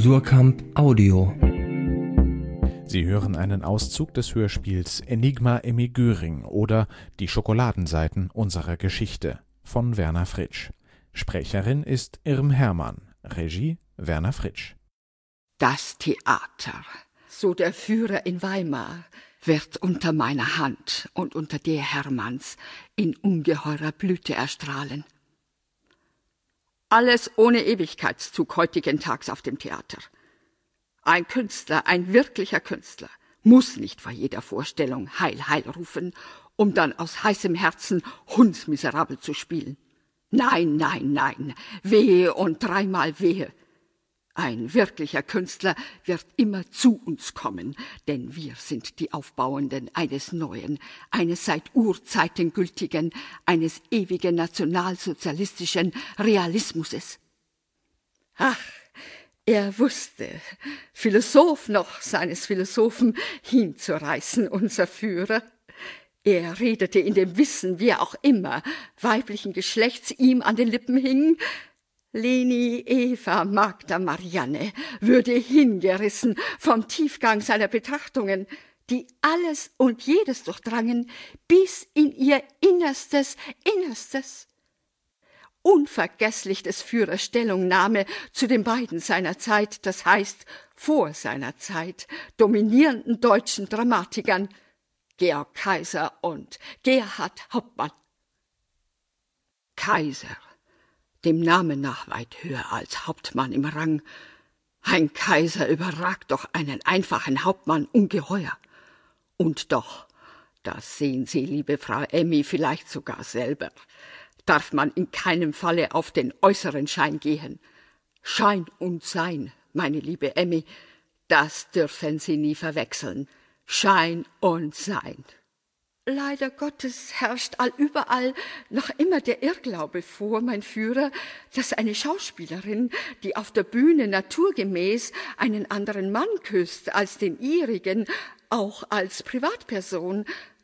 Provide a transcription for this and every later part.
Surkamp Audio. Sie hören einen Auszug des Hörspiels Enigma Emmy Göring oder Die Schokoladenseiten unserer Geschichte von Werner Fritsch. Sprecherin ist Irm Hermann, Regie Werner Fritsch. Das Theater, so der Führer in Weimar, wird unter meiner Hand und unter der Hermanns in ungeheurer Blüte erstrahlen. Alles ohne Ewigkeitszug heutigen Tags auf dem Theater. Ein Künstler, ein wirklicher Künstler, muss nicht vor jeder Vorstellung Heil, Heil rufen, um dann aus heißem Herzen hundsmiserabel zu spielen. Nein, nein, nein, wehe und dreimal wehe. Ein wirklicher Künstler wird immer zu uns kommen, denn wir sind die Aufbauenden eines neuen, eines seit Urzeiten gültigen, eines ewigen nationalsozialistischen Realismuses. Ach, er wusste, Philosoph noch seines Philosophen hinzureißen, unser Führer. Er redete in dem Wissen, wie auch immer, weiblichen Geschlechts ihm an den Lippen hing. Leni, Eva, Magda, Marianne würde hingerissen vom Tiefgang seiner Betrachtungen, die alles und jedes durchdrangen, bis in ihr Innerstes. Unvergesslich des Führers Stellungnahme zu den beiden seiner Zeit, das heißt vor seiner Zeit, dominierenden deutschen Dramatikern, Georg Kaiser und Gerhard Hauptmann. Kaiser, dem Namen nach weit höher als Hauptmann im Rang. Ein Kaiser überragt doch einen einfachen Hauptmann ungeheuer. Und doch, das sehen Sie, liebe Frau Emmy, vielleicht sogar selber, darf man in keinem Falle auf den äußeren Schein gehen. Schein und Sein, meine liebe Emmy, das dürfen Sie nie verwechseln. Schein und Sein. Leider Gottes herrscht allüberall noch immer der Irrglaube vor, mein Führer, dass eine Schauspielerin, die auf der Bühne naturgemäß einen anderen Mann küsst als den ihrigen, auch als Privatperson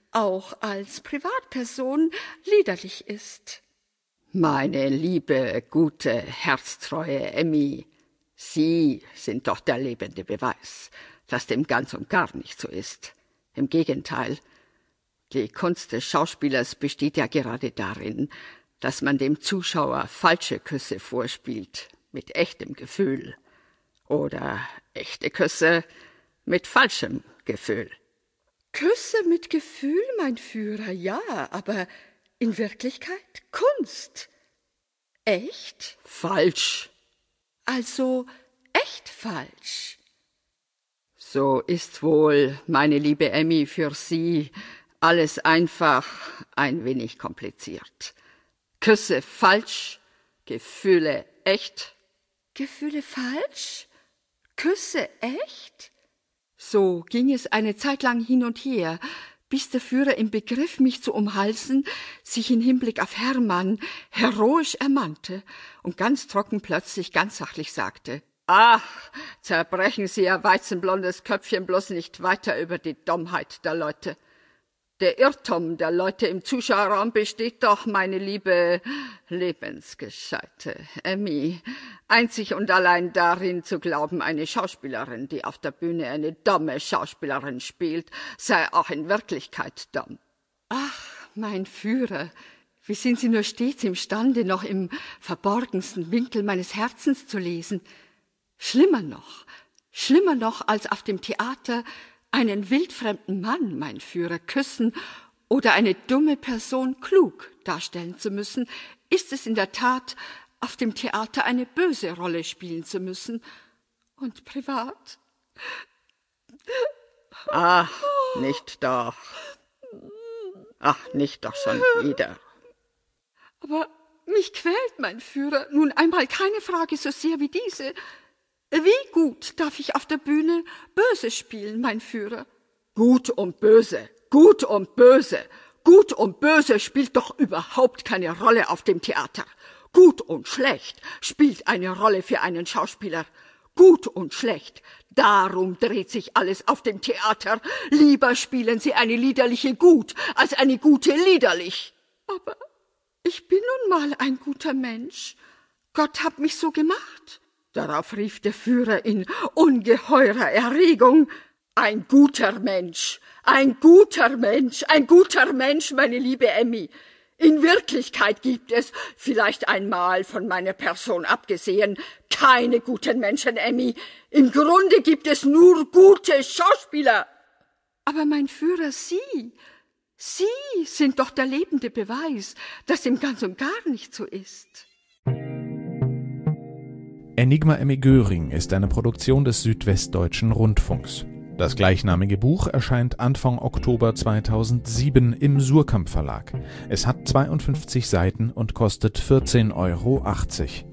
liederlich ist. Meine liebe, gute, herztreue Emmy, Sie sind doch der lebende Beweis, dass dem ganz und gar nicht so ist. Im Gegenteil, die Kunst des Schauspielers besteht ja gerade darin, dass man dem Zuschauer falsche Küsse vorspielt, mit echtem Gefühl. Oder echte Küsse mit falschem Gefühl. Küsse mit Gefühl, mein Führer, ja, aber in Wirklichkeit Kunst. Echt? Falsch. Also echt falsch. So ist wohl, meine liebe Emmy, für Sie alles einfach ein wenig kompliziert. Küsse falsch, Gefühle echt. Gefühle falsch? Küsse echt? So ging es eine Zeit lang hin und her, bis der Führer im Begriff, mich zu umhalsen, sich in Hinblick auf Hermann heroisch ermannte und ganz trocken plötzlich ganz sachlich sagte: »Ach, zerbrechen Sie Ihr weizenblondes Köpfchen bloß nicht weiter über die Dummheit der Leute. Der Irrtum der Leute im Zuschauerraum besteht doch, meine liebe, lebensgescheite Emmy, einzig und allein darin zu glauben, eine Schauspielerin, die auf der Bühne eine dumme Schauspielerin spielt, sei auch in Wirklichkeit dumm. Ach, mein Führer, wie sind Sie nur stets imstande, noch im verborgensten Winkel meines Herzens zu lesen? Schlimmer noch als auf dem Theater einen wildfremden Mann, mein Führer, küssen oder eine dumme Person klug darstellen zu müssen, ist es in der Tat, auf dem Theater eine böse Rolle spielen zu müssen. Und privat? Ach, nicht doch. Ach, nicht doch schon wieder. Aber mich quält, mein Führer, nun einmal keine Frage so sehr wie diese. Wie gut darf ich auf der Bühne böse spielen, mein Führer? Gut und böse, gut und böse. Gut und böse spielt doch überhaupt keine Rolle auf dem Theater. Gut und schlecht spielt eine Rolle für einen Schauspieler. Gut und schlecht, darum dreht sich alles auf dem Theater. Lieber spielen Sie eine liederliche gut, als eine gute liederlich. Aber ich bin nun mal ein guter Mensch. Gott hat mich so gemacht. Darauf rief der Führer in ungeheurer Erregung: »Ein guter Mensch, ein guter Mensch, ein guter Mensch, meine liebe Emmy. In Wirklichkeit gibt es, vielleicht einmal von meiner Person abgesehen, keine guten Menschen, Emmy. Im Grunde gibt es nur gute Schauspieler.« »Aber mein Führer, Sie sind doch der lebende Beweis, dass dem ganz und gar nicht so ist.« Enigma Emmy Göring ist eine Produktion des Südwestdeutschen Rundfunks. Das gleichnamige Buch erscheint Anfang Oktober 2007 im Suhrkamp Verlag. Es hat 52 Seiten und kostet 14,80 €.